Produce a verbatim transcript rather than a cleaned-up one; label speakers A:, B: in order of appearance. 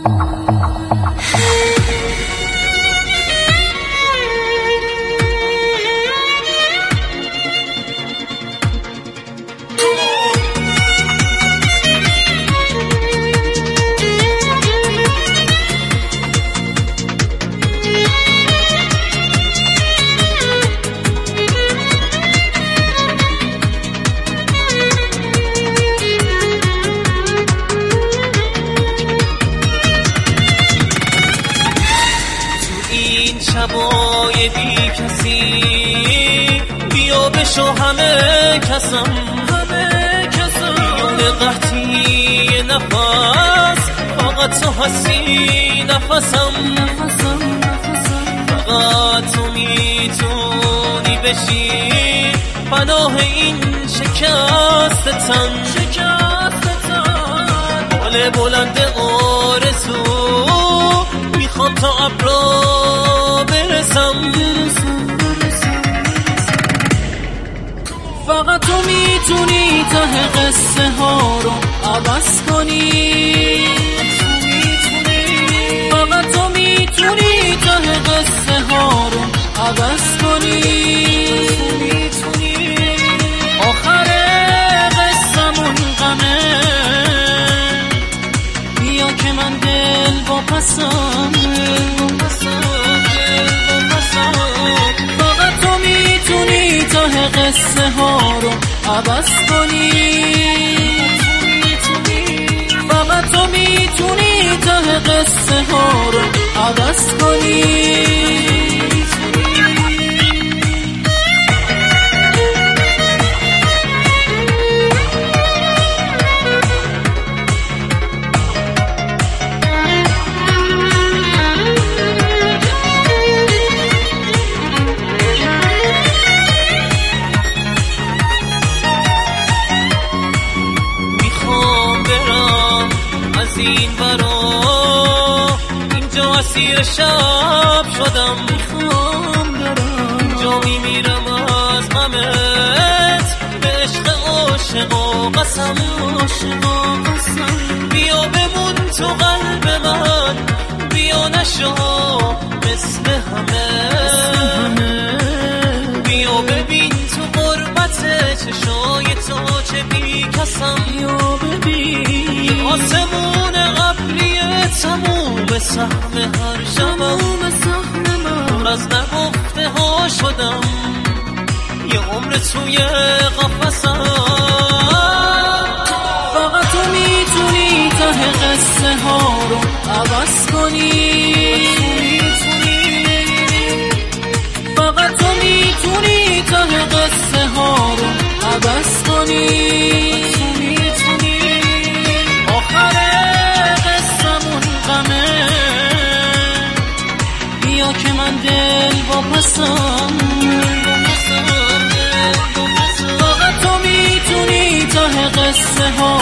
A: شبای بی کسی بیا بشو همه کسم همه کسم میون قحطی نفس فقط تو هستی نفسم نفسم فقط تو میتونی بشی پناه این شکست تن شکست تن بال بلند آرزو میخوام تا ابرا برسم فقط تو میتونی ته قصه ها رو عوض کنی فقط تو میتونی ته قصه ها رو عوض کنی آخر قصه‌مون غمه بیا که من دل با پسم فقط تو میتونی ته قصه ها رو عوض کنی فقط تو میتونی ته قصه ها رو عوض کنی این برا اینجا اسیر شب شدم میخوام برم اینجا میمیرم از غمت به عشق عاشق و قسم عاشق و قسم بیا بمون تو قلب من بیا نشو مثل همه بیا ببین تو غربت چشای تو چه بی کسم بیا ببین آسمون قبلی تموم سهم هر شبم پر از نگفته ها شدم یه عمر توی قفسم فقط تو میتونی ته قصه ها رو عوض کنی فقط تو میتونی ته قصه ها رو عوض کنی آخر قصه‌مون غمه بیا که من دل با پسم فقط تو میتونی ته قصه ها